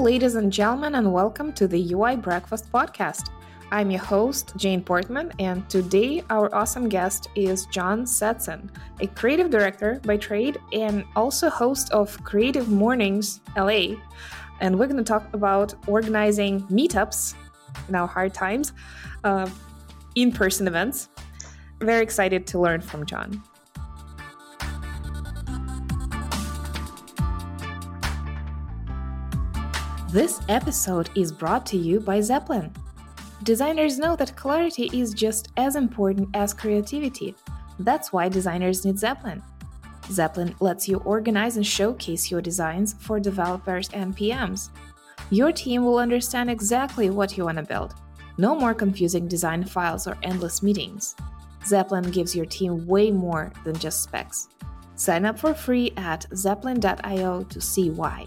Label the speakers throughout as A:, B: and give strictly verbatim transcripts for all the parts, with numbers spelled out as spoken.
A: ladies and gentlemen, and welcome to the U I Breakfast Podcast. I'm your host, Jane Portman, and today our awesome guest is John Setson, a creative director by trade and also host of Creative Mornings L A. And we're going to talk about organizing meetups in our hard times, uh, in-person events. Very excited to learn from John. This episode is brought to you by Zeppelin. Designers know that clarity is just as important as creativity. That's why designers need Zeppelin. Zeppelin lets you organize and showcase your designs for developers and P Ms. Your team will understand exactly what you want to build. No more confusing design files or endless meetings. Zeppelin gives your team way more than just specs. Sign up for free at zeppelin dot io to see why.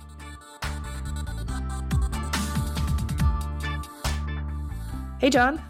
A: Hey, John.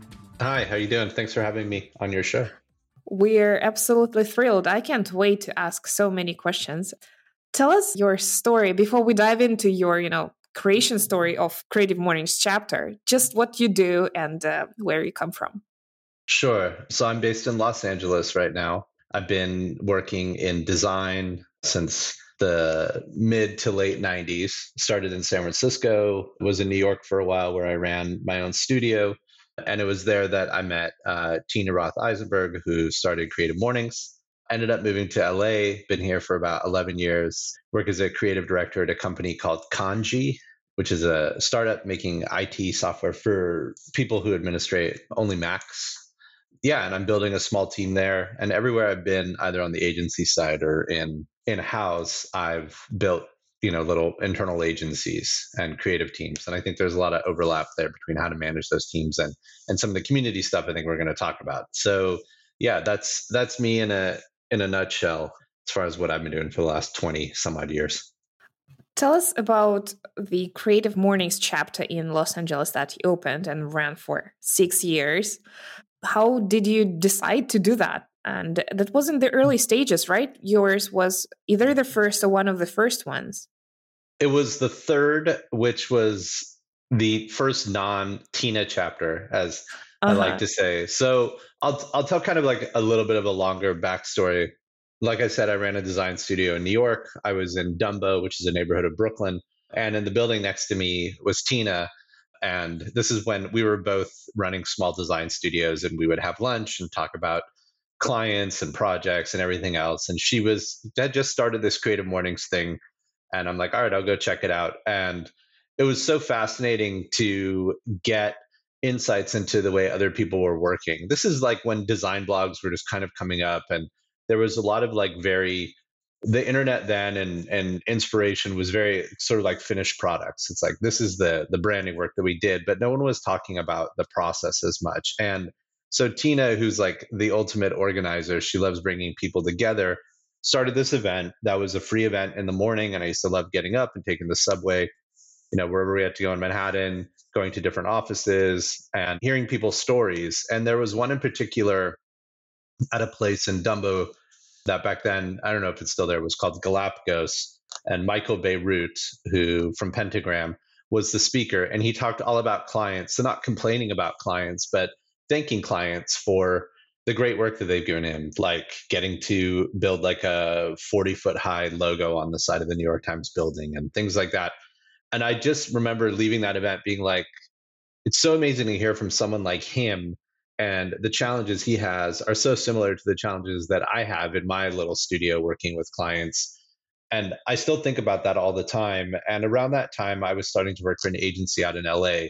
B: Hi, how you doing? Thanks for having me on your show.
A: We're absolutely thrilled. I can't wait to ask so many questions. Tell us your story before we dive into your, you know, creation story of Creative Mornings chapter. Just what you do and uh, where you come from.
B: Sure. So I'm based in Los Angeles right now. I've been working in design since the mid to late nineties. Started in San Francisco, was in New York for a while where I ran my own studio. And it was there that I met uh, Tina Roth Eisenberg, who started Creative Mornings. Ended up moving to L A, been here for about eleven years, work as a creative director at a company called Kanji, which is a startup making I T software for people who administrate only Macs. Yeah, and I'm building a small team there. And everywhere I've been, either on the agency side or in in-house, I've built, you know, little internal agencies and creative teams. And I think there's a lot of overlap there between how to manage those teams and and some of the community stuff I think we're going to talk about. So yeah, that's that's me in a in a nutshell as far as what I've been doing for the last twenty some odd years.
A: Tell us about the Creative Mornings chapter in Los Angeles that you opened and ran for six years. How did you decide to do that? And that was in the early stages, right? Yours was either the first or one of the first ones.
B: It was the third, which was the first non-Tina chapter, as uh-huh. I like to say. So I'll I'll tell kind of like a little bit of a longer backstory. Like I said, I ran a design studio in New York. I was in Dumbo, which is a neighborhood of Brooklyn. And in the building next to me was Tina. And this is when we were both running small design studios, and we would have lunch and talk about clients and projects and everything else. And she was had just started this Creative Mornings thing. And I'm like, all right, I'll go check it out. And it was so fascinating to get insights into the way other people were working. This is like when design blogs were just kind of coming up, and there was a lot of like very the internet then and and inspiration was very sort of like finished products. It's like, this is the the branding work that we did, but no one was talking about the process as much. And so Tina, who's like the ultimate organizer, she loves bringing people together, started this event that was a free event in the morning. And I used to love getting up and taking the subway, you know, wherever we had to go in Manhattan, going to different offices and hearing people's stories. And there was one in particular at a place in Dumbo that back then, I don't know if it's still there, was called Galapagos. And Michael Beirut, who from Pentagram, was the speaker. And he talked all about clients. So not complaining about clients, but thanking clients for the great work that they've given him, like getting to build like a forty foot high logo on the side of the New York Times building and things like that. And I just remember leaving that event being like, it's so amazing to hear from someone like him. And the challenges he has are so similar to the challenges that I have in my little studio working with clients. And I still think about that all the time. And around that time, I was starting to work for an agency out in L A.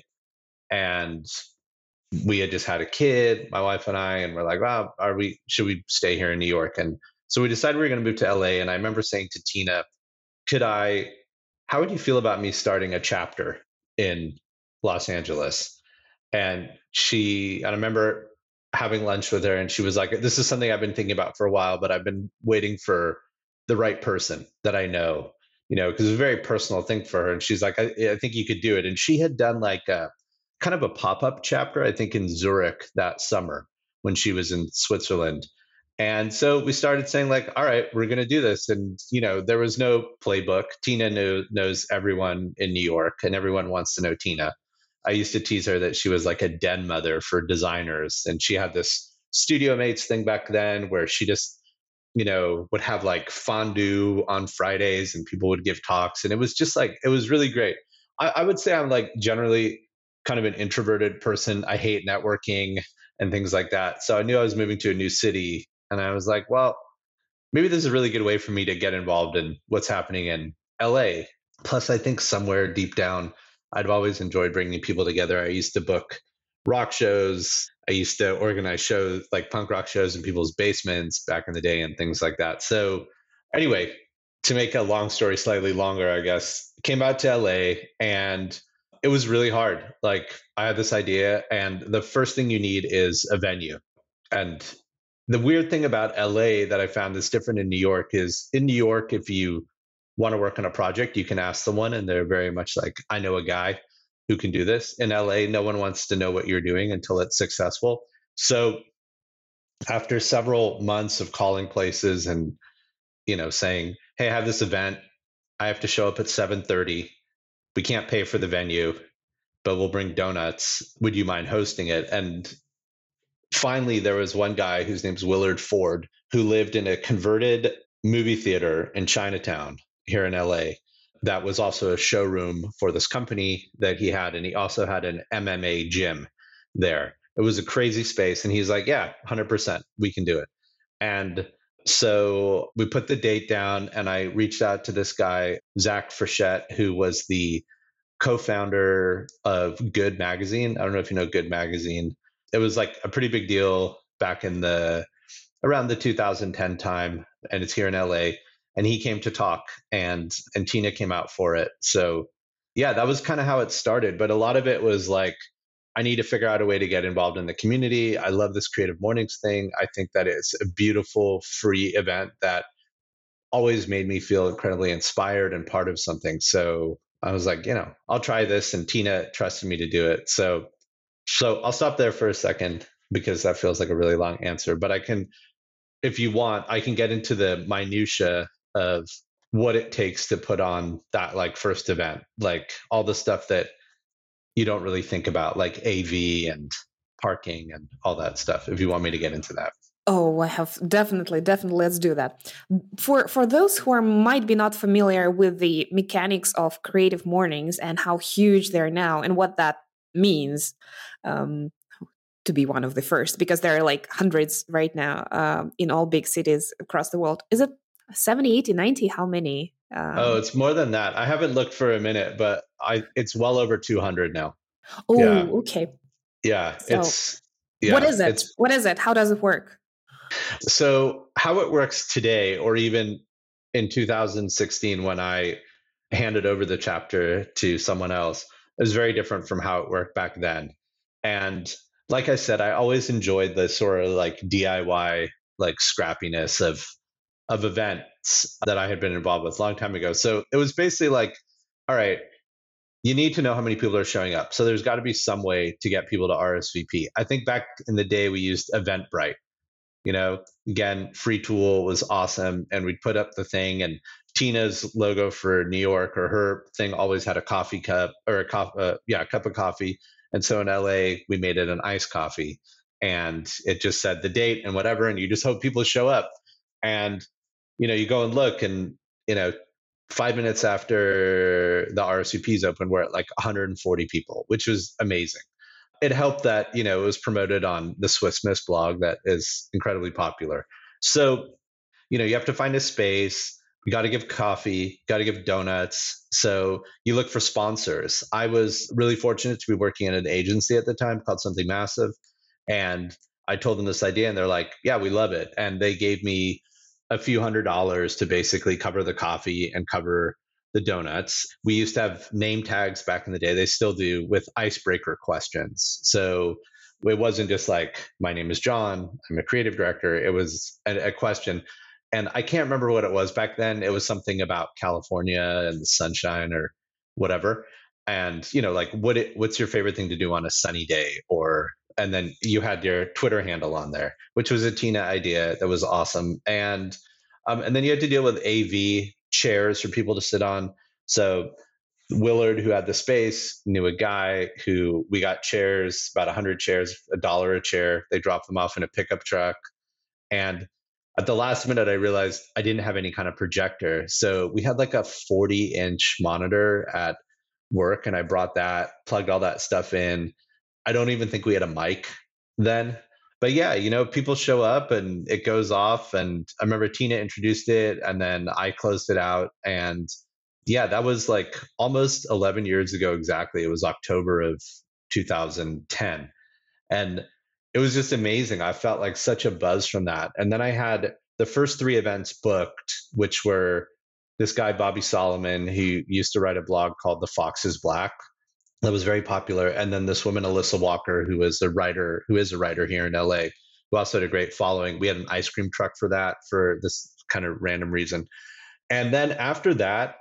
B: And we had just had a kid, my wife and I, and we're like, wow, are we, should we stay here in New York? And so we decided we were going to move to L A. And I remember saying to Tina, could I, how would you feel about me starting a chapter in Los Angeles? And she, and I remember having lunch with her, and she was like, this is something I've been thinking about for a while, but I've been waiting for the right person that I know, you know, because it's a very personal thing for her. And she's like, I, I think you could do it. And she had done like a kind of a pop-up chapter, I think in Zurich that summer when she was in Switzerland. And so we started saying like, all right, we're going to do this. And, you know, there was no playbook. Tina knew, knows everyone in New York and everyone wants to know Tina. I used to tease her that she was like a den mother for designers. And she had this studio mates thing back then where she just, you know, would have like fondue on Fridays and people would give talks. And it was just like, it was really great. I, I would say I'm like generally kind of an introverted person. I hate networking and things like that. So I knew I was moving to a new city. And I was like, well, maybe this is a really good way for me to get involved in what's happening in L A. Plus, I think somewhere deep down, I've always enjoyed bringing people together. I used to book rock shows. I used to organize shows like punk rock shows in people's basements back in the day and things like that. So, anyway, to make a long story slightly longer, I guess, came out to L A and it was really hard. Like, I had this idea, and the first thing you need is a venue. And the weird thing about L A that I found that's different in New York is in New York, if you want to work on a project, you can ask someone, and they're very much like, I know a guy who can do this. In L A, no one wants to know what you're doing until it's successful. So after several months of calling places and, you know, saying, hey, I have this event, I have to show up at seven thirty. We can't pay for the venue, but we'll bring donuts. Would you mind hosting it? And finally, there was one guy whose name's Willard Ford, who lived in a converted movie theater in Chinatown here in L A that was also a showroom for this company that he had. And he also had an M M A gym there. It was a crazy space. And he's like, yeah, one hundred percent, we can do it. And so we put the date down, and I reached out to this guy, Zach Frechette, who was the co-founder of Good Magazine. I don't know if you know Good Magazine. It was like a pretty big deal back in the around the two thousand ten time, and it's here in L A. And he came to talk, and and Tina came out for it. So yeah, that was kind of how it started. But a lot of it was like, I need to figure out a way to get involved in the community. I love this Creative Mornings thing. I think that it's a beautiful free event that always made me feel incredibly inspired and part of something. So I was like, you know, I'll try this, and Tina trusted me to do it. So so I'll stop there for a second because that feels like a really long answer. But I can, if you want, I can get into the minutia of what it takes to put on that like first event, like all the stuff that you don't really think about, like A V and parking and all that stuff, if you want me to get into that.
A: Oh, I have definitely, definitely. Let's do that. For for those who are might be not familiar with the mechanics of Creative Mornings and how huge they're now and what that means, um, to be one of the first, because there are like hundreds right now um, in all big cities across the world. Is it seventy, eighty, ninety? How many?
B: Um, oh, it's more than that. I haven't looked for a minute, but I it's well over two hundred now.
A: Oh, yeah. Okay.
B: Yeah, so, it's yeah,
A: what is it? What is it? How does it work?
B: So how it works today, or even in two thousand sixteen when I handed over the chapter to someone else, is very different from how it worked back then. And like I said, I always enjoyed the sort of like D I Y, like scrappiness of of events that I had been involved with a long time ago. So it was basically like, all right, you need to know how many people are showing up. So there's got to be some way to get people to R S V P. I think back in the day we used Eventbrite. You know, again, free tool was awesome. And we'd put up the thing, and Tina's logo for New York, or her thing, always had a coffee cup or a cup, uh, yeah, a cup of coffee. And so in L A, we made it an iced coffee, and it just said the date and whatever. And you just hope people show up. And, you know, you go and look, and, you know, five minutes after the R S V Ps open, we're at like one hundred forty people, which was amazing. It helped that, you know, it was promoted on the Swiss Miss blog that is incredibly popular. So, you know, you have to find a space. You got to give coffee, got to give donuts. So you look for sponsors. I was really fortunate to be working in an agency at the time called Something Massive. And I told them this idea, and they're like, yeah, we love it. And they gave me a few hundred dollars to basically cover the coffee and cover the donuts. We used to have name tags back in the day. They still do, with icebreaker questions. So it wasn't just like, my name is John, I'm a creative director. It was a, a question. And I can't remember what it was back then. It was something about California and the sunshine or whatever. And, you know, like, what it, what's your favorite thing to do on a sunny day? Or and then you had your Twitter handle on there, which was a Tina idea that was awesome. And um, and then you had to deal with A V chairs for people to sit on. So Willard, who had the space, knew a guy who we got chairs, about one hundred chairs, a dollar a chair. They dropped them off in a pickup truck. And at the last minute, I realized I didn't have any kind of projector. So we had like a forty inch monitor at work, and I brought that, plugged all that stuff in. I don't even think we had a mic then. But yeah, you know, people show up and it goes off. And I remember Tina introduced it and then I closed it out. And yeah, that was like almost eleven years ago exactly. It was October of two thousand ten. And it was just amazing. I felt like such a buzz from that. And then I had the first three events booked, which were this guy, Bobby Solomon, who used to write a blog called The Fox is Black that was very popular. And then this woman, Alyssa Walker, who was a writer, who is a writer here in L A, who also had a great following. We had an ice cream truck for that for this kind of random reason. And then after that,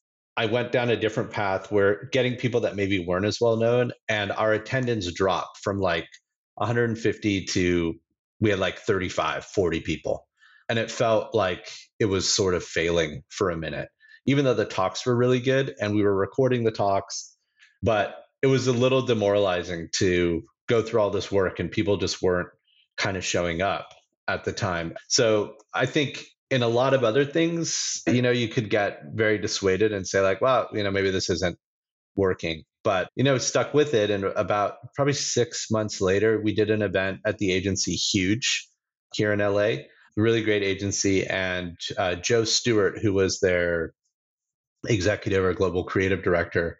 B: I went down a different path where getting people that maybe weren't as well known, and our attendance dropped from like one hundred fifty to we had like thirty-five, forty people. And it felt like it was sort of failing for a minute, even though the talks were really good and we were recording the talks. But it was a little demoralizing to go through all this work and people just weren't kind of showing up at the time. So I think in a lot of other things, you know, you could get very dissuaded and say like, well, you know, maybe this isn't working. But, you know, stuck with it. And about probably six months later, we did an event at the agency Huge here in L A, a really great agency. And uh, Joe Stewart, who was their executive or global creative director,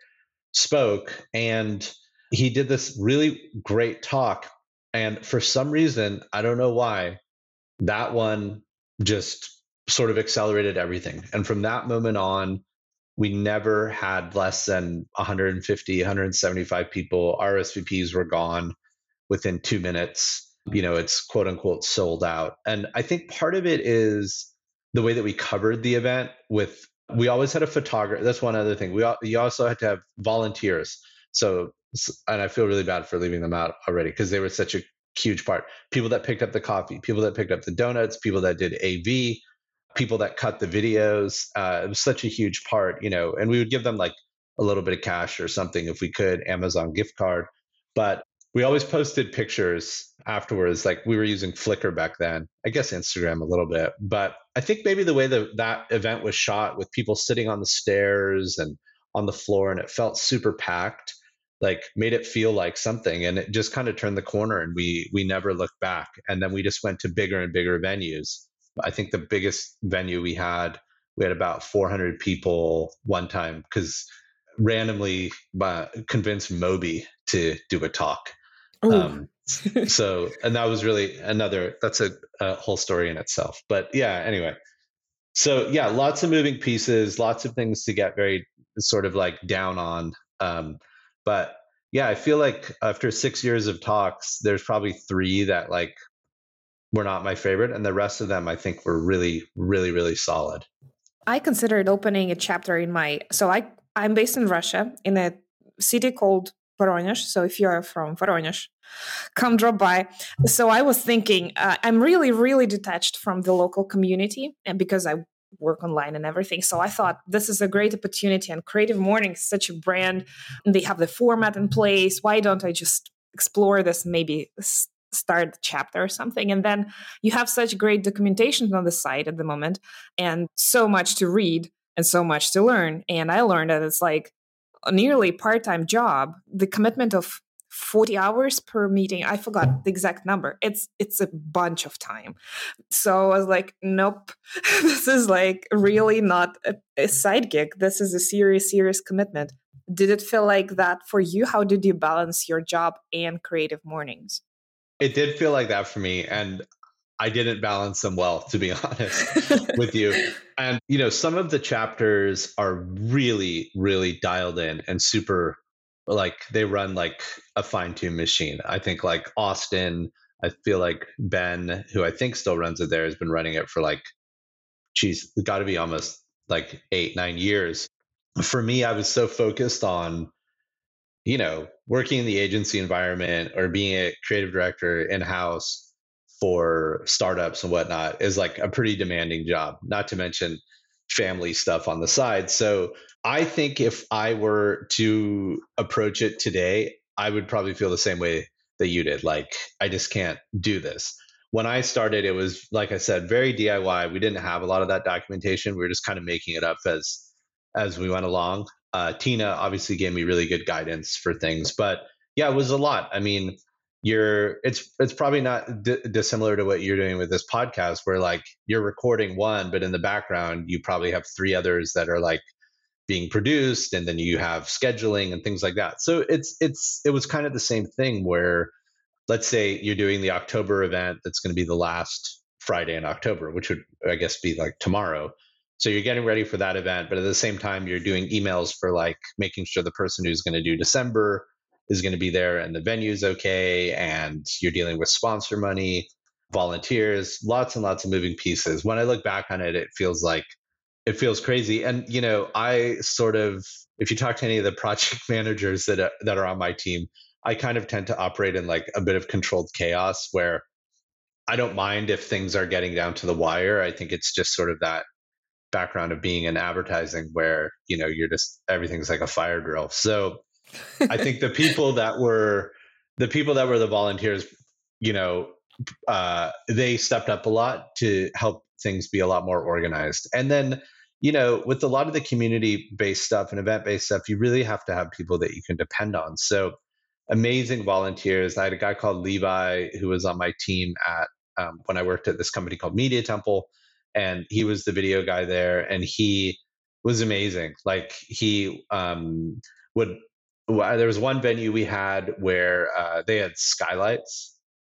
B: spoke, and he did this really great talk. And for some reason, I don't know why, that one just sort of accelerated everything. And from that moment on, we never had less than one hundred fifty, one hundred seventy-five people. R S V Ps were gone within two minutes. You know, it's quote unquote sold out. And I think part of it is the way that we covered the event with, we always had a photographer. That's one other thing. We you also had to have volunteers. So, and I feel really bad for leaving them out already because they were such a huge part. People that picked up the coffee, people that picked up the donuts, people that did A V, people that cut the videos. Uh, it was such a huge part, you know, and we would give them like a little bit of cash or something if we could, Amazon gift card. But we always posted pictures afterwards. Like we were using Flickr back then, I guess Instagram a little bit. But I think maybe the way that that event was shot with people sitting on the stairs and on the floor, and it felt super packed, like made it feel like something. And it just kind of turned the corner and we we never looked back. And then we just went to bigger and bigger venues. I think the biggest venue we had, we had about four hundred people one time because randomly uh, convinced Moby to do a talk. Um, so, and that was really another, that's a, a whole story in itself. But yeah, anyway. So yeah, lots of moving pieces, lots of things to get very sort of like down on. Um, but yeah, I feel like after six years of talks, there's probably three that like were not my favorite. And the rest of them, I think were really, really, really solid.
A: I considered opening a chapter in my, so I, I'm based in Russia in a city called Voronezh. So if you're from Voronezh, come drop by. So I was thinking, uh, I'm really, really detached from the local community, and because I work online and everything. So I thought this is a great opportunity, and Creative Morning is such a brand, and they have the format in place. Why don't I just explore this, maybe start the chapter or something? And then you have such great documentation on the site at the moment, and so much to read and so much to learn. And I learned that it's like a nearly part-time job, the commitment of forty hours per meeting. I forgot the exact number. It's it's a bunch of time. So I was like, nope, this is like really not a, a side gig. This is a serious, serious commitment. Did it feel like that for you? How did you balance your job and Creative Mornings?
B: It did feel like that for me. And I didn't balance them well, to be honest with you. And, you know, some of the chapters are really, really dialed in and super, like they run like a fine-tuned machine. I think like Austin, I feel like Ben, who I think still runs it there, has been running it for like, geez, it's got to be almost like eight, nine years. For me, I was so focused on, you know, working in the agency environment or being a creative director in-house for startups and whatnot is like a pretty demanding job, not to mention family stuff on the side. So I think if I were to approach it today, I would probably feel the same way that you did. Like, I just can't do this. When I started, it was, like I said, very D I Y. We didn't have a lot of that documentation. We were just kind of making it up as as we went along. Uh, Tina obviously gave me really good guidance for things, but yeah, it was a lot. I mean, you're it's it's probably not d- dissimilar to what you're doing with this podcast, where like you're recording one, but in the background you probably have three others that are like being produced, and then you have scheduling and things like that. So it's it's it was kind of the same thing where, let's say you're doing the October event that's going to be the last Friday in October, which would, I guess, be like tomorrow. So you're getting ready for that event, but at the same time, you're doing emails for like making sure the person who's going to do December is going to be there and the venue's okay. And you're dealing with sponsor money, volunteers, lots and lots of moving pieces. When I look back on it, it feels like it feels crazy. And, you know, I sort of, if you talk to any of the project managers that are, that are on my team, I kind of tend to operate in like a bit of controlled chaos where I don't mind if things are getting down to the wire. I think it's just sort of that background of being in advertising where, you know, you're just, everything's like a fire drill. So I think the people that were, the people that were the volunteers, you know, uh, they stepped up a lot to help things be a lot more organized. And then, you know, with a lot of the community-based stuff and event-based stuff, you really have to have people that you can depend on. So amazing volunteers. I had a guy called Levi who was on my team at um, when I worked at this company called Media Temple, and he was the video guy there, and he was amazing. Like he um, would. There was one venue we had where uh, they had skylights,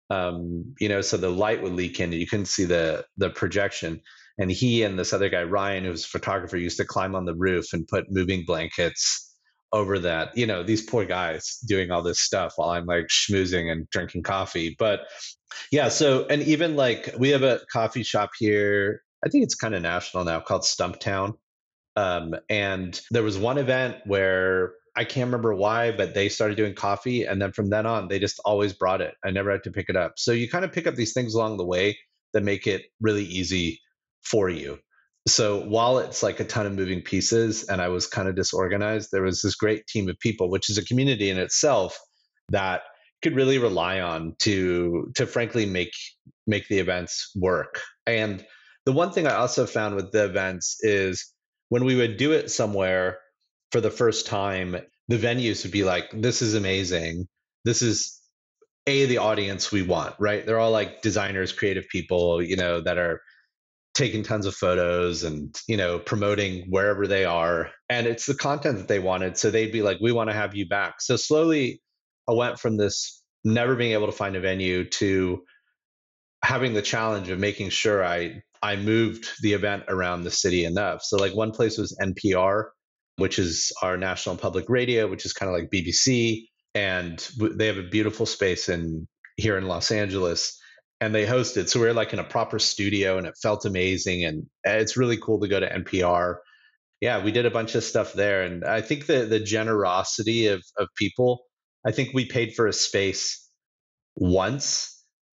B: um, you know, so the light would leak in, and you couldn't see the the projection. And he and this other guy, Ryan, who was a photographer, used to climb on the roof and put moving blankets over that. You know, these poor guys doing all this stuff while I'm like schmoozing and drinking coffee. But yeah, so, and even like we have a coffee shop here, I think it's kind of national now, called Stumptown. Um, and there was one event where I can't remember why, but they started doing coffee. And then from then on, they just always brought it. I never had to pick it up. So you kind of pick up these things along the way that make it really easy for you. So while it's like a ton of moving pieces and I was kind of disorganized, there was this great team of people, which is a community in itself that could really rely on to to frankly make make the events work. And the one thing I also found with the events is when we would do it somewhere for the first time, the venues would be like, this is amazing. This is a the audience we want, right? They're all like designers, creative people, you know, that are taking tons of photos and, you know, promoting wherever they are. And it's the content that they wanted. So they'd be like, we want to have you back. So slowly I went from this never being able to find a venue to having the challenge of making sure I I moved the event around the city enough. So like one place was N P R, which is our national public radio, which is kind of like B B C. And they have a beautiful space in here in Los Angeles, and they hosted. So we were like in a proper studio and it felt amazing. And it's really cool to go to N P R. Yeah, we did a bunch of stuff there. And I think the the generosity of of people, I think we paid for a space once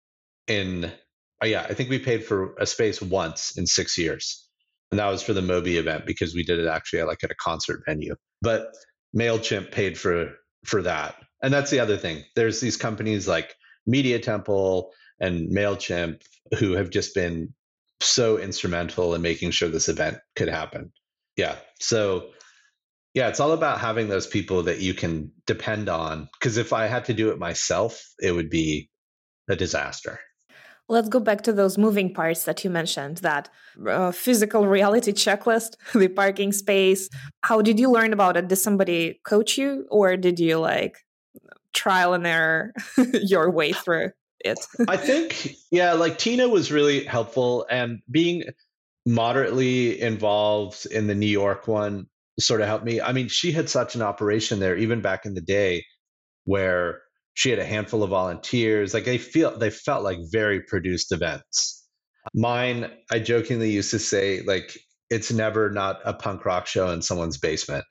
B: in, oh yeah, I think we paid for a space once in six years. And that was for the Moby event because we did it actually like at a concert venue. But MailChimp paid for for that. And that's the other thing. There's these companies like Media Temple and MailChimp who have just been so instrumental in making sure this event could happen. Yeah. So yeah, it's all about having those people that you can depend on. Because if I had to do it myself, it would be a disaster.
A: Let's go back to those moving parts that you mentioned, that uh, physical reality checklist, the parking space. How did you learn about it? Did somebody coach you, or did you like trial and error your way through it?
B: I think, yeah, like Tina was really helpful, and being moderately involved in the New York one sort of helped me. I mean, she had such an operation there, even back in the day, where she had a handful of volunteers. Like they feel they felt like very produced events. Mine, I jokingly used to say, like, it's never not a punk rock show in someone's basement.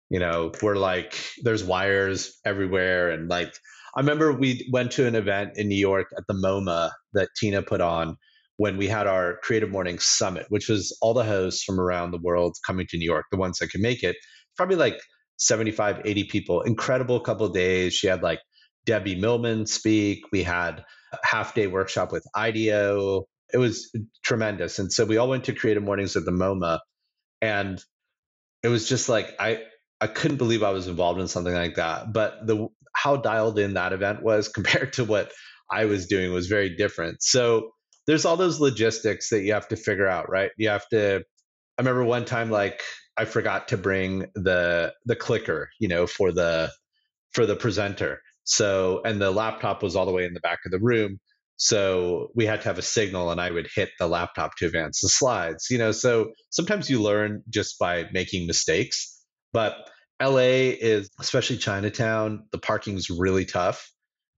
B: You know, we're like, there's wires everywhere. And like, I remember we went to an event in New York at the MoMA that Tina put on when we had our Creative Morning Summit, which was all the hosts from around the world coming to New York, the ones that could make it. Probably like seventy-five, eighty people. Incredible couple of days. She had like Debbie Millman speak. We had a half day workshop with IDEO. It was tremendous. And so we all went to Creative Mornings at the MoMA. And it was just like, I, I couldn't believe I was involved in something like that. But the how dialed in that event was compared to what I was doing was very different. So there's all those logistics that you have to figure out, right? You have to I remember one time like I forgot to bring the the clicker, you know, for the for the presenter. So and the laptop was all the way in the back of the room. So we had to have a signal and I would hit the laptop to advance the slides, you know. So sometimes you learn just by making mistakes. But L A is, especially Chinatown, the parking's really tough.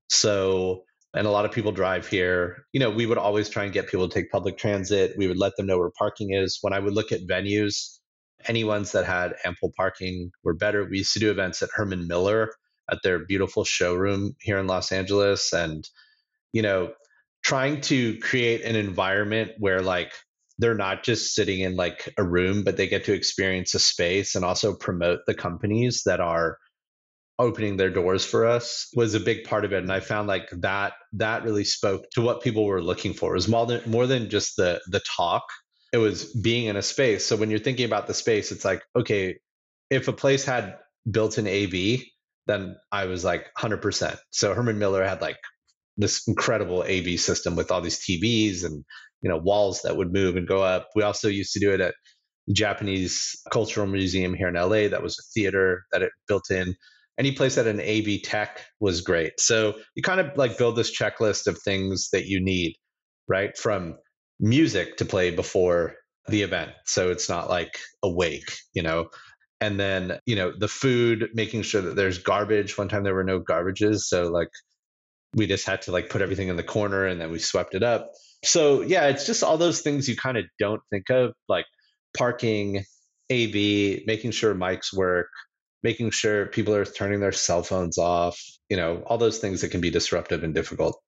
B: So, and a lot of people drive here. You know, we would always try and get people to take public transit. We would let them know where parking is. When I would look at venues, any ones that had ample parking were better. We used to do events at Herman Miller at their beautiful showroom here in Los Angeles. And, you know, trying to create an environment where like they're not just sitting in like a room, but they get to experience a space and also promote the companies that are opening their doors for us was a big part of it. And I found like that that really spoke to what people were looking for. It was more than more than just the the talk. It was being in a space. So when you're thinking about the space, it's like, okay, if a place had built-in A V, then I was like one hundred percent. So Herman Miller had like this incredible A V system with all these T Vs and, you know, walls that would move and go up. We also used to do it at the Japanese Cultural Museum here in L A. That was a theater that it built in. Any place that had an A V tech was great. So you kind of like build this checklist of things that you need, right? From music to play before the event. So it's not like a wake, you know, and then, you know, the food, making sure that there's garbage. One time there were no garbages. So like we just had to like put everything in the corner and then we swept it up. So yeah, it's just all those things you kind of don't think of, like parking, A V, making sure mics work, making sure people are turning their cell phones off, you know, all those things that can be disruptive and difficult.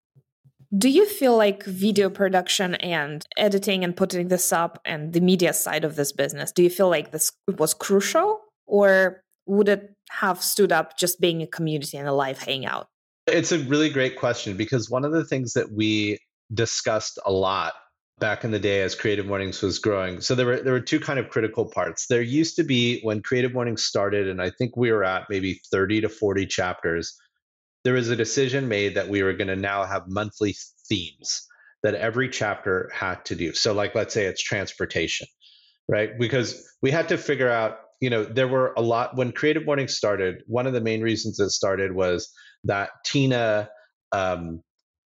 A: Do you feel like video production and editing and putting this up and the media side of this business, do you feel like this was crucial, or would it have stood up just being a community and a live hangout?
B: It's a really great question, because one of the things that we discussed a lot back in the day as Creative Mornings was growing. So there were there were two kind of critical parts. There used to be, when Creative Mornings started, and I think we were at maybe thirty to forty chapters, there was a decision made that we were going to now have monthly themes that every chapter had to do. So like, let's say it's transportation, right? Because we had to figure out, you know, there were a lot, when Creative Mornings started, one of the main reasons it started was that Tina um,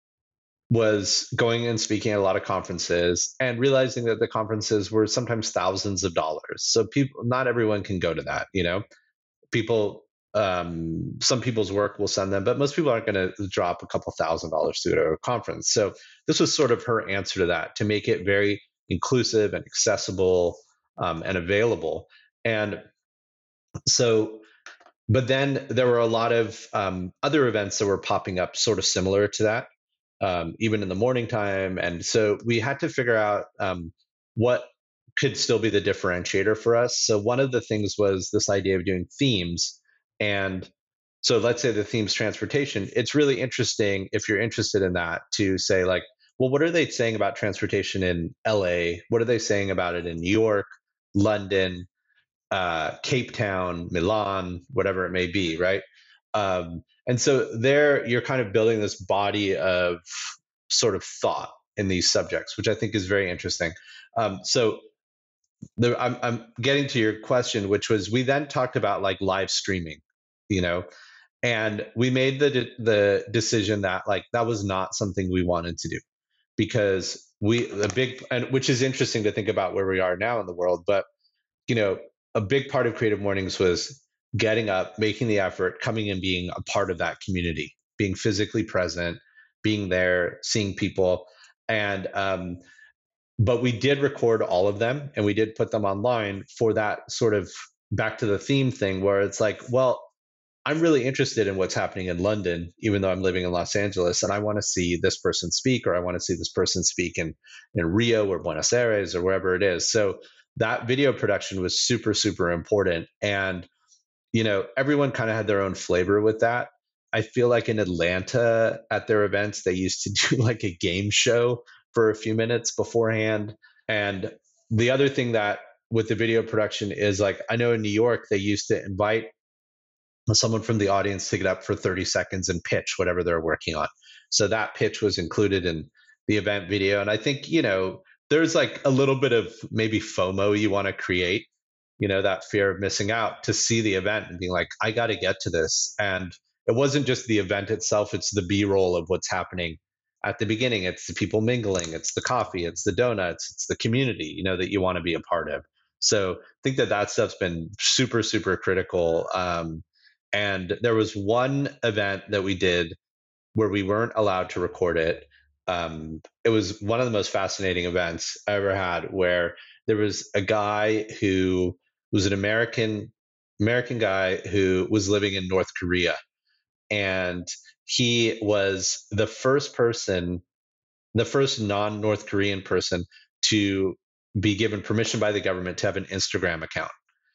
B: was going and speaking at a lot of conferences and realizing that the conferences were sometimes thousands of dollars. So people, not everyone can go to that, you know, people, um, some people's work will send them, but most people aren't going to drop a couple thousand dollars to go to a conference. So this was sort of her answer to that, to make it very inclusive and accessible um, and available. And so, but then there were a lot of um, other events that were popping up sort of similar to that. Um, even in the morning time. And so we had to figure out um, what could still be the differentiator for us. So one of the things was this idea of doing themes. And so let's say the theme's transportation. It's really interesting, if you're interested in that, to say like, well, what are they saying about transportation in L A? What are they saying about it in New York, London, uh, Cape Town, Milan, whatever it may be, right? Um, and so there you're kind of building this body of sort of thought in these subjects, which I think is very interesting. Um, so the, I'm, I'm getting to your question, which was, we then talked about like live streaming, you know, and we made the de- the decision that like that was not something we wanted to do, because we a big and which is interesting to think about where we are now in the world, but you know, a big part of Creative Mornings was getting up, making the effort, coming and being a part of that community, being physically present, being there, seeing people. And, um, but we did record all of them and we did put them online for that sort of back to the theme thing where it's like, well, I'm really interested in what's happening in London, even though I'm living in Los Angeles, and I want to see this person speak, or I want to see this person speak in, in Rio or Buenos Aires or wherever it is. So that video production was super, super important. And, you know, everyone kind of had their own flavor with that. I feel like in Atlanta at their events, they used to do like a game show for a few minutes beforehand. And the other thing that with the video production is like, I know in New York, they used to invite someone from the audience to get up for thirty seconds and pitch whatever they're working on. So that pitch was included in the event video. And I think, you know, there's like a little bit of maybe FOMO you want to create, you know, that fear of missing out to see the event and being like, I got to get to this. And it wasn't just the event itself, it's the B-roll of what's happening at the beginning. It's the people mingling, it's the coffee, it's the donuts, it's the community, you know, that you want to be a part of. So I think that that stuff's been super, super critical. Um, and there was one event that we did where we weren't allowed to record it. Um, it was one of the most fascinating events I ever had, where there was a guy who was an American American guy who was living in North Korea, and he was the first person, the first non-North Korean person to be given permission by the government to have an Instagram account.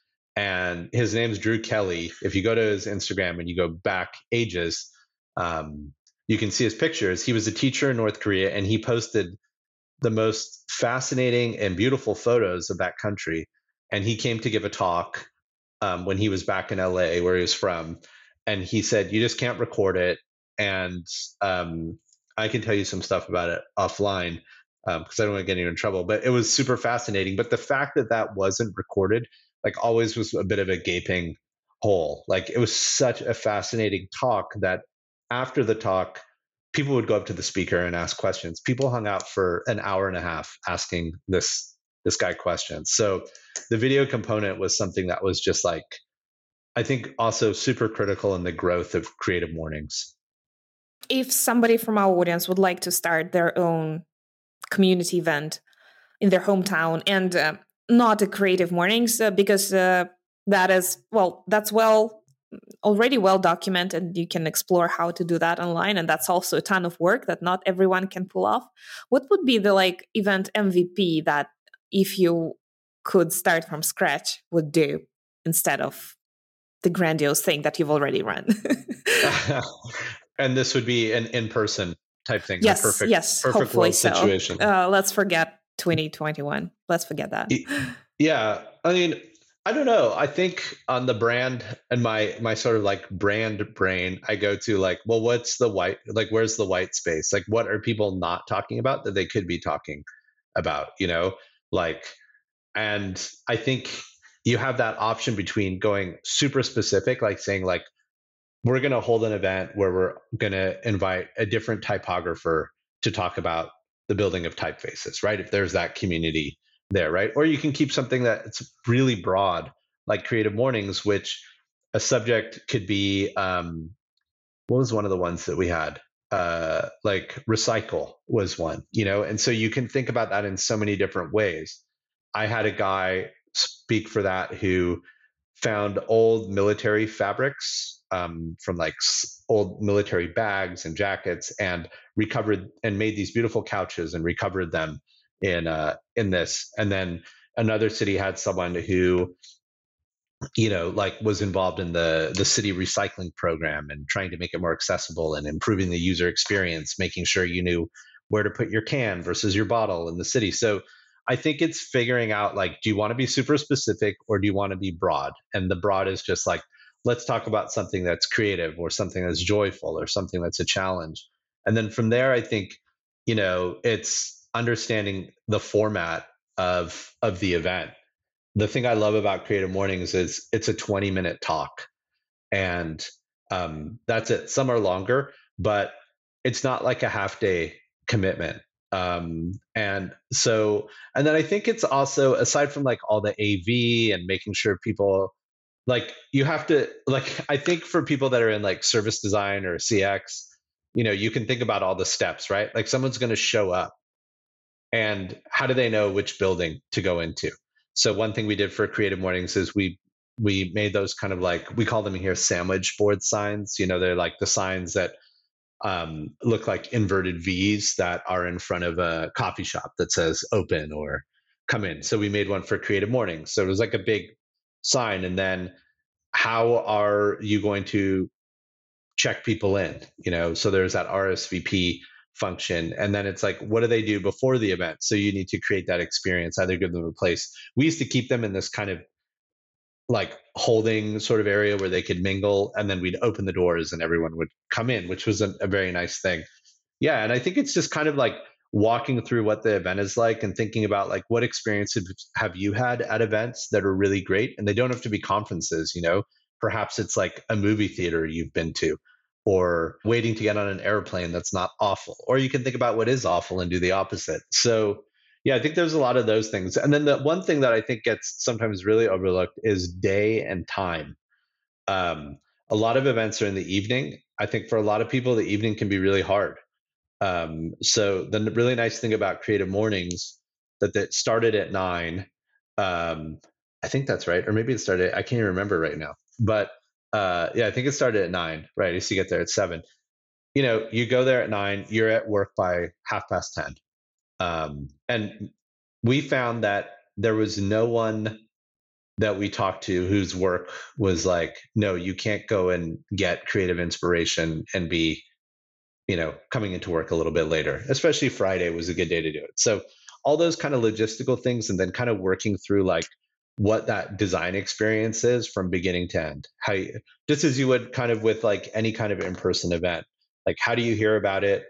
B: And his name's Drew Kelly. If you go to his Instagram and you go back ages, um, you can see his pictures. He was a teacher in North Korea, and he posted the most fascinating and beautiful photos of that country. And he came to give a talk um, when he was back in L A, where he was from. And he said, you just can't record it. And um, I can tell you some stuff about it offline because um, I don't want to get you in trouble. But it was super fascinating. But the fact that that wasn't recorded, like, always was a bit of a gaping hole. Like, it was such a fascinating talk that after the talk, people would go up to the speaker and ask questions. People hung out for an hour and a half asking this this guy questions. So the video component was something that was just like, I think also super critical in the growth of Creative Mornings.
A: If somebody from our audience would like to start their own community event in their hometown and uh, not a Creative Mornings, uh, because uh, that is, well, that's well already well documented. You can explore how to do that online, and that's also a ton of work that not everyone can pull off. What would be the like event M V P that, if you could start from scratch, would do instead of the grandiose thing that you've already run?
B: And this would be an in-person type thing.
A: Yes,
B: perfect,
A: yes,
B: perfect
A: hopefully
B: world
A: so.
B: Situation.
A: Uh, let's forget twenty twenty-one. Let's forget that.
B: Yeah, I mean, I don't know. I think on the brand and my my sort of like brand brain, I go to like, well, what's the white, like, where's the white space? Like, what are people not talking about that they could be talking about, you know? Like, and I think you have that option between going super specific, like saying like, we're going to hold an event where we're going to invite a different typographer to talk about the building of typefaces, right? If there's that community there, right? Or you can keep something that's really broad, like Creative Mornings, which a subject could be, um, what was one of the ones that we had? Uh, like recycle was one, you know? And so you can think about that in so many different ways. I had a guy speak for that who found old military fabrics um, from like old military bags and jackets, and recovered and made these beautiful couches and recovered them in uh, in this. And then another city had someone who, you know, like was involved in the the city recycling program and trying to make it more accessible and improving the user experience, making sure you knew where to put your can versus your bottle in the city. So I think it's figuring out, like, do you want to be super specific or do you want to be broad? And the broad is just like, let's talk about something that's creative or something that's joyful or something that's a challenge. And then from there, I think, you know, it's understanding the format of of the event. The thing I love about Creative Mornings is it's a twenty minute talk, and um, that's it. Some are longer, but it's not like a half day commitment. Um, and so, and then I think it's also, aside from like all the A V and making sure people, like, you have to, like, I think for people that are in like service design or C X, you know, you can think about all the steps, right? Like, someone's going to show up, and how do they know which building to go into? So one thing we did for Creative Mornings is we we made those kind of like, we call them here sandwich board signs. You know, they're like the signs that um, look like inverted V's that are in front of a coffee shop that says open or come in. So we made one for Creative Mornings. So it was like a big sign. And then how are you going to check people in? You know, so there's that R S V P function. And then it's like, what do they do before the event? So you need to create that experience, either give them a place. We used to keep them in this kind of like holding sort of area where they could mingle, and then we'd open the doors and everyone would come in, which was a, a very nice thing. Yeah, and I think it's just kind of like walking through what the event is like and thinking about like what experiences have you had at events that are really great, and they don't have to be conferences. You know, perhaps it's like a movie theater you've been to, or waiting to get on an airplane that's not awful, or you can think about what is awful and do the opposite. So yeah, I think there's a lot of those things. And then the one thing that I think gets sometimes really overlooked is day and time. Um, a lot of events are in the evening. I think for a lot of people, the evening can be really hard. Um, so the really nice thing about Creative Mornings that that started at nine. Um, I think that's right, or maybe it started. I can't even remember right now. But uh, yeah, I think it started at nine. Right, I used to get there at seven. You know, you go there at nine. You're at work by half past ten. Um, and we found that there was no one that we talked to whose work was like, no, you can't go and get creative inspiration and be, you know, coming into work a little bit later. Especially Friday was a good day to do it. So all those kind of logistical things, and then kind of working through like what that design experience is from beginning to end. How you, just as you would kind of with like any kind of in-person event, like how do you hear about it?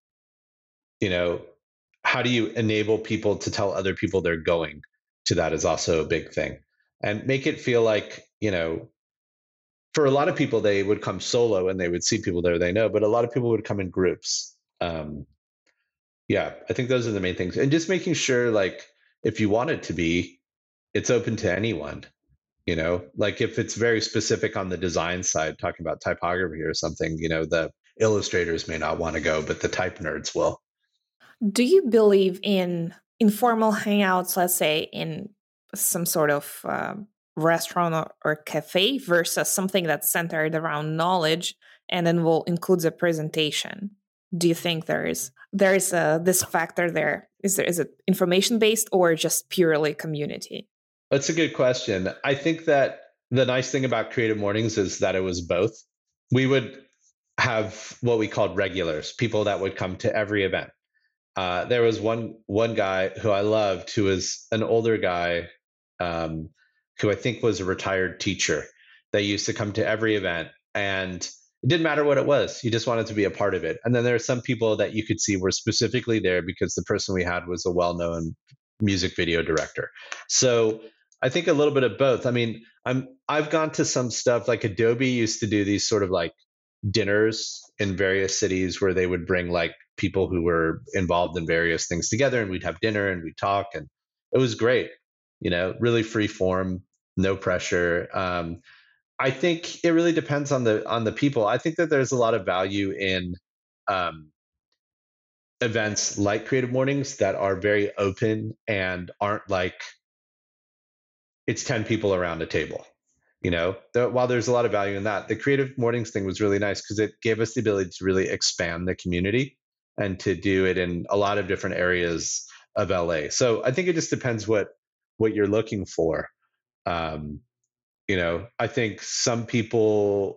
B: You know, how do you enable people to tell other people they're going to that is also a big thing, and make it feel like, you know, for a lot of people, they would come solo and they would see people there they know, but a lot of people would come in groups. Um, yeah, I think those are the main things. And just making sure, like, if you want it to be, it's open to anyone, you know, like if it's very specific on the design side, talking about typography or something, you know, the illustrators may not want to go, but the type nerds will.
A: Do you believe in informal hangouts, let's say in some sort of uh, restaurant or, or cafe, versus something that's centered around knowledge and then will includes a presentation? Do you think there is there is a, this factor there? Is there is it information based or just purely community?
B: That's a good question. I think that the nice thing about Creative Mornings is that it was both. We would have what we called regulars, people that would come to every event. Uh, there was one one guy who I loved, who was an older guy, um, who I think was a retired teacher. That used to come to every event, and it didn't matter what it was. He just wanted to be a part of it. And then there are some people that you could see were specifically there because the person we had was a well-known music video director. So I think a little bit of both. I mean, I'm I've gone to some stuff like Adobe used to do these sort of like dinners in various cities where they would bring like people who were involved in various things together, and we'd have dinner and we'd talk, and it was great, you know, really free form, no pressure. Um, I think it really depends on the on the people. I think that there's a lot of value in um, events like Creative Mornings that are very open and aren't like it's ten people around a table. You know, the, while there's a lot of value in that, the Creative Mornings thing was really nice because it gave us the ability to really expand the community and to do it in a lot of different areas of L A. So I think it just depends what what you're looking for. Um, you know, I think some people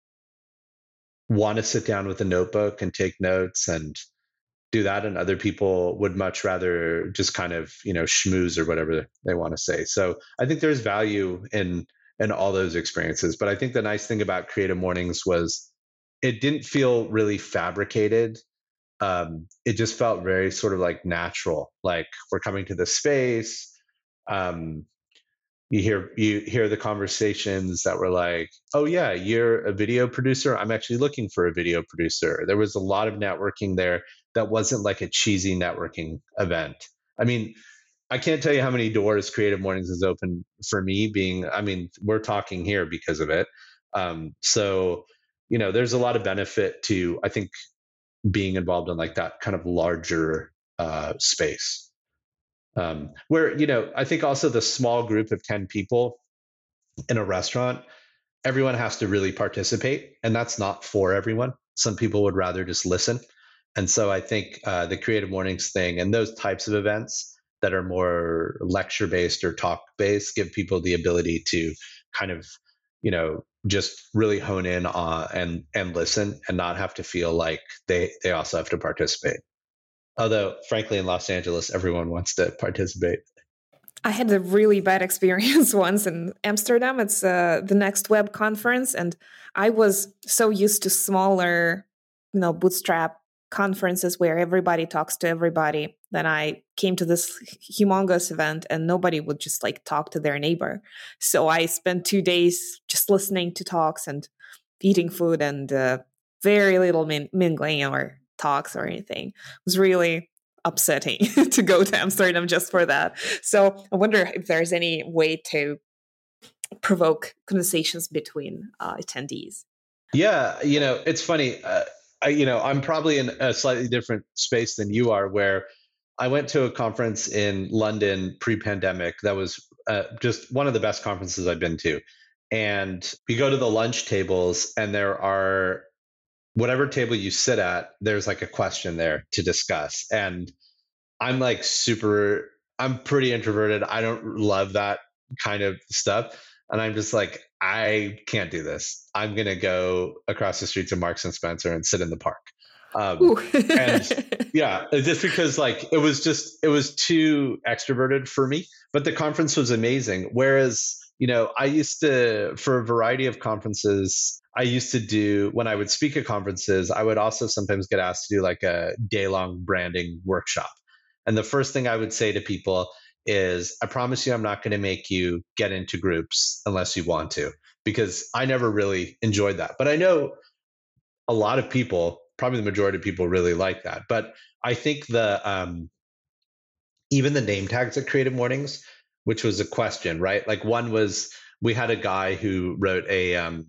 B: want to sit down with a notebook and take notes and do that, and other people would much rather just kind of, you know, schmooze or whatever they want to say. So I think there's value in in all those experiences. But I think the nice thing about Creative Mornings was it didn't feel really fabricated. Um, it just felt very sort of like natural, like we're coming to the space. Um, you hear you hear the conversations that were like, oh yeah, you're a video producer, I'm actually looking for a video producer. There was a lot of networking there that wasn't like a cheesy networking event. I mean, I can't tell you how many doors Creative Mornings has opened for me, being, I mean, we're talking here because of it. Um, so, you know, there's a lot of benefit to, I think, being involved in like that kind of larger uh, space. Um, where, you know, I think also the small group of ten people in a restaurant, everyone has to really participate, and that's not for everyone. Some people would rather just listen. And so I think uh, the Creative Mornings thing and those types of events that are more lecture based or talk based give people the ability to kind of, you know, just really hone in on and and listen and not have to feel like they they also have to participate. Although, frankly, in Los Angeles, everyone wants to participate.
A: I had a really bad experience once in Amsterdam. It's uh, the Next Web conference, and I was so used to smaller, you know, bootstrap conferences where everybody talks to everybody. Then I came to this humongous event, and nobody would just like talk to their neighbor. So I spent two days just listening to talks and eating food, and uh, very little min- mingling or talks or anything. It was really upsetting to go to Amsterdam just for that. So I wonder if there's any way to provoke conversations between uh, attendees.
B: Yeah, you know, it's funny. Uh, I, you know, I'm probably in a slightly different space than you are, where I went to a conference in London pre-pandemic. That was uh, just one of the best conferences I've been to. And you go to the lunch tables, and there are whatever table you sit at, there's like a question there to discuss. And I'm like super, I'm pretty introverted. I don't love that kind of stuff. And I'm just like, I can't do this. I'm going to go across the street to Marks and Spencer and sit in the park. Um, and yeah, just because like it was just, it was too extroverted for me, but the conference was amazing. Whereas, you know, I used to, for a variety of conferences, I used to do, when I would speak at conferences, I would also sometimes get asked to do like a day long branding workshop. And the first thing I would say to people is, I promise you, I'm not going to make you get into groups unless you want to, because I never really enjoyed that. But I know a lot of people, probably the majority of people, really like that. But I think the, um, even the name tags at Creative Mornings, which was a question, right? Like one was, we had a guy who wrote a, um,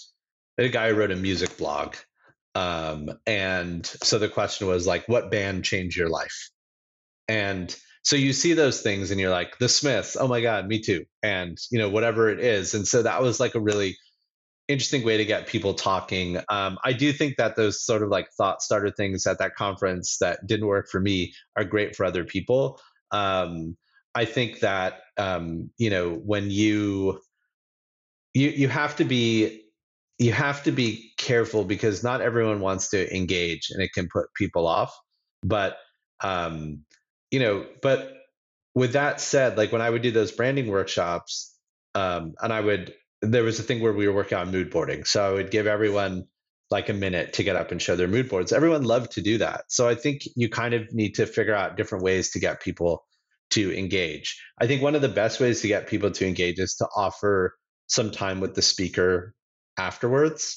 B: a guy who wrote a music blog. Um, and so the question was like, what band changed your life? And so you see those things and you're like, the Smiths, oh my God, me too. And, you know, whatever it is. And so that was like a really interesting way to get people talking. Um, I do think that those sort of like thought starter things at that conference that didn't work for me are great for other people. Um, I think that, um, you know, when you, you, you have to be, you have to be careful because not everyone wants to engage and it can put people off. But, um, you know, but with that said, like when I would do those branding workshops, um, and I would, there was a thing where we were working on mood boarding. So I would give everyone like a minute to get up and show their mood boards. Everyone loved to do that. So I think you kind of need to figure out different ways to get people to engage. I think one of the best ways to get people to engage is to offer some time with the speaker afterwards.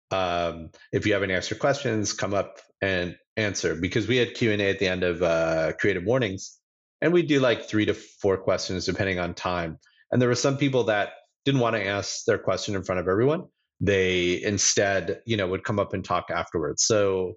B: Um, if you have any extra questions, come up and answer, because we had Q and A at the end of uh, Creative Mornings, and we do like three to four questions depending on time. And there were some people that didn't want to ask their question in front of everyone. They instead, you know, would come up and talk afterwards. So,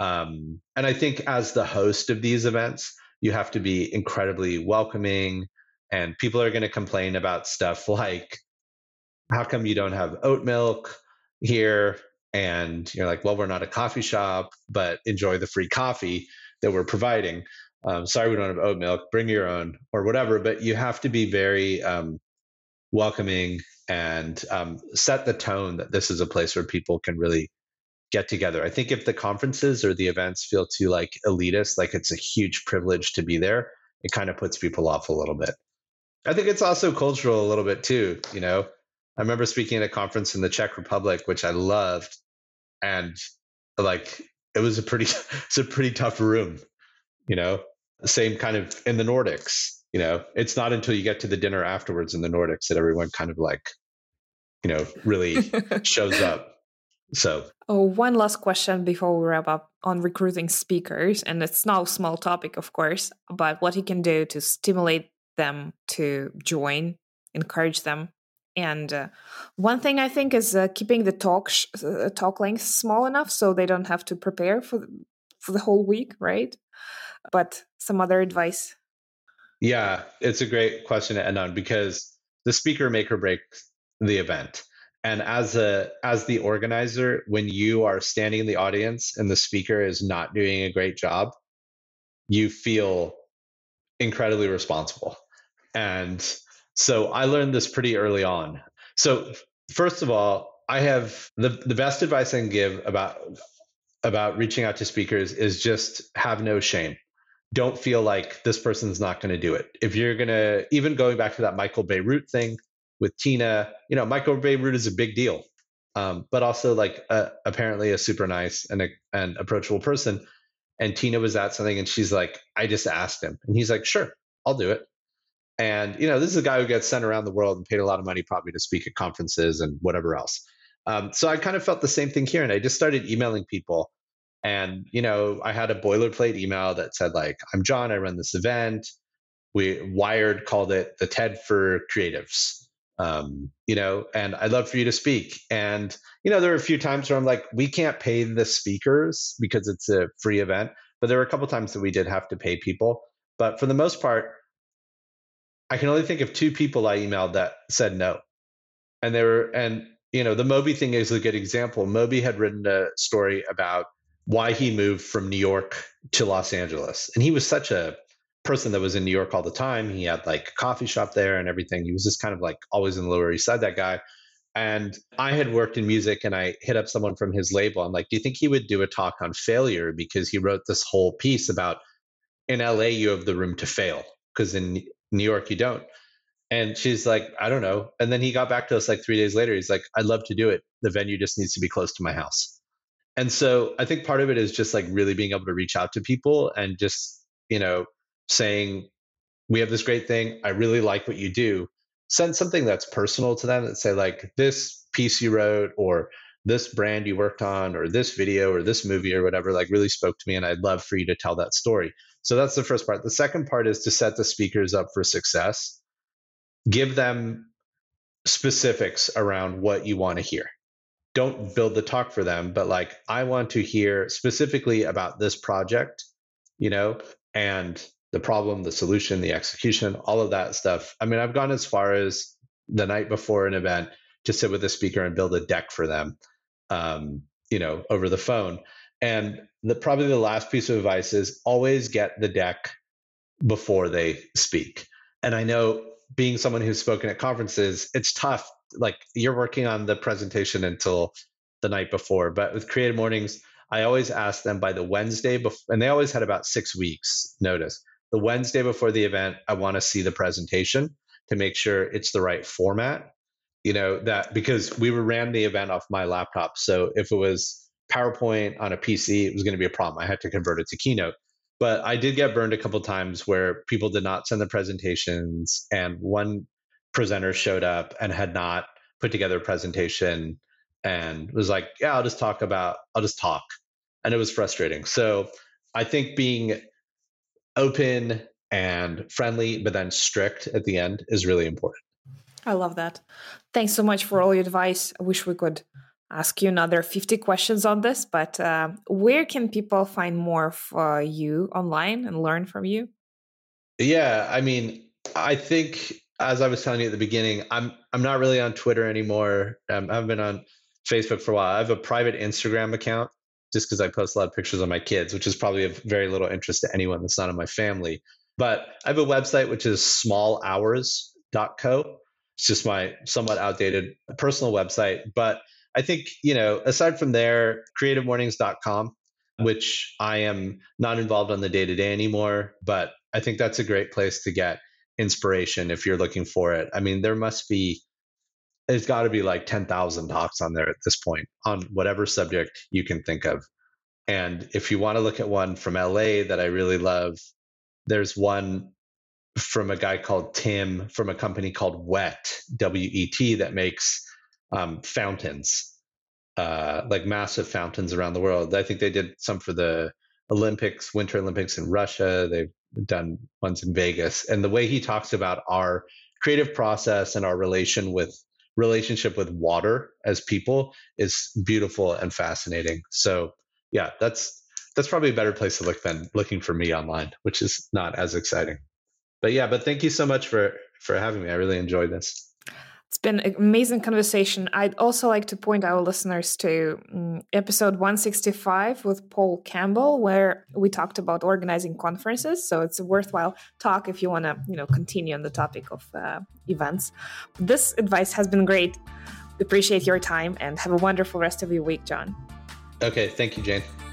B: um, and I think as the host of these events, you have to be incredibly welcoming, and people are going to complain about stuff like, how come you don't have oat milk here? And you're like, well, we're not a coffee shop, but enjoy the free coffee that we're providing. Um, sorry, we don't have oat milk, bring your own or whatever. But you have to be very um, welcoming and um, set the tone that this is a place where people can really get together. I think if the conferences or the events feel too like elitist, like it's a huge privilege to be there, it kind of puts people off a little bit. I think it's also cultural a little bit too, you know. I remember speaking at a conference in the Czech Republic, which I loved, and like it was a pretty it's a pretty tough room, you know. Same kind of in the Nordics, you know. It's not until you get to the dinner afterwards in the Nordics that everyone kind of like, you know, really shows up. So,
A: oh, one last question before we wrap up on recruiting speakers, and it's not a small topic, of course, but what you can do to stimulate them to join, encourage them. And uh, one thing I think is uh, keeping the talk sh- uh, talk length small enough so they don't have to prepare for the, for the whole week, right? But some other advice?
B: Yeah, it's a great question to end on, because the speaker make or break the event. And as a as the organizer, when you are standing in the audience and the speaker is not doing a great job, you feel incredibly responsible. And so I learned this pretty early on. So first of all, I have the, the best advice I can give about about reaching out to speakers is just have no shame. Don't feel like this person's not going to do it. If you're going to, even going back to that Michael Beirut thing with Tina, you know, Michael Beirut is a big deal, um, but also like a, apparently a super nice and, a, and approachable person. And Tina was at something and she's like, I just asked him. And he's like, sure, I'll do it. And, you know, this is a guy who gets sent around the world and paid a lot of money probably to speak at conferences and whatever else. Um, so I kind of felt the same thing here. And I just started emailing people. And, you know, I had a boilerplate email that said, like, I'm John, I run this event. We Wired called it the TED for Creatives, um, you know, and I'd love for you to speak. And, you know, there were a few times where I'm like, we can't pay the speakers because it's a free event. But there were a couple times that we did have to pay people. But for the most part, I can only think of two people I emailed that said no. And they were, and, you know, the Moby thing is a good example. Moby had written a story about why he moved from New York to Los Angeles. And he was such a person that was in New York all the time. He had like a coffee shop there and everything. He was just kind of like always in the Lower East Side, that guy. And I had worked in music and I hit up someone from his label. I'm like, do you think he would do a talk on failure? Because he wrote this whole piece about in L A, you have the room to fail because in New York, you don't. And she's like, I don't know. And then he got back to us like three days later. He's like, I'd love to do it. The venue just needs to be close to my house. And so I think part of it is just like really being able to reach out to people and just, you know, saying, we have this great thing. I really like what you do. Send something that's personal to them that say like this piece you wrote or this brand you worked on or this video or this movie or whatever, like really spoke to me. And I'd love for you to tell that story. So that's the first part. The second part is to set the speakers up for success. Give them specifics around what you want to hear. Don't build the talk for them, but like, I want to hear specifically about this project, you know, and the problem, the solution, the execution, all of that stuff. I mean, I've gone as far as the night before an event to sit with the speaker and build a deck for them, um, you know, over the phone. And the, probably the last piece of advice is always get the deck before they speak. And I know being someone who's spoken at conferences, it's tough. Like you're working on the presentation until the night before. But with Creative Mornings, I always ask them by the Wednesday before, and they always had about six weeks notice. The Wednesday before the event, I want to see the presentation to make sure it's the right format. You know, that because we ran the event off my laptop. So if it was PowerPoint on a P C, it was going to be a problem. I had to convert it to Keynote. But I did get burned a couple of times where people did not send the presentations and one presenter showed up and had not put together a presentation and was like, yeah, I'll just talk about, I'll just talk. And it was frustrating. So I think being open and friendly, but then strict at the end is really important.
A: I love that. Thanks so much for all your advice. I wish we could ask you another fifty questions on this, but uh, where can people find more for you online and learn from you?
B: Yeah, I mean, I think as I was telling you at the beginning, I'm I'm not really on Twitter anymore. Um, I've been on Facebook for a while. I have a private Instagram account just because I post a lot of pictures of my kids, which is probably of very little interest to anyone that's not in my family. But I have a website, which is small hours dot co. It's just my somewhat outdated personal website. But I think, you know, aside from there, creative mornings dot com, which I am not involved on the day-to-day anymore, but I think that's a great place to get inspiration if you're looking for it. I mean, there must be, there's got to be like ten thousand talks on there at this point on whatever subject you can think of. And if you want to look at one from L A that I really love, there's one from a guy called Tim from a company called Wet, W E T, that makes um, fountains, uh, like massive fountains around the world. I think they did some for the Olympics, Winter Olympics in Russia. They've done ones in Vegas. And the way he talks about our creative process and our relation with relationship with water as people is beautiful and fascinating. So yeah, that's that's probably a better place to look than looking for me online, which is not as exciting. But yeah, but thank you so much for for having me. I really enjoyed this.
A: It's It's been an amazing conversation. I'd also like to point our listeners to um, episode one sixty-five with Paul Campbell, where we talked about organizing conferences. So it's a worthwhile talk if you want to, you know, continue on the topic of uh, events. This advice has been great. Appreciate your time and have a wonderful rest of your week, John.
B: Okay, thank you, Jane.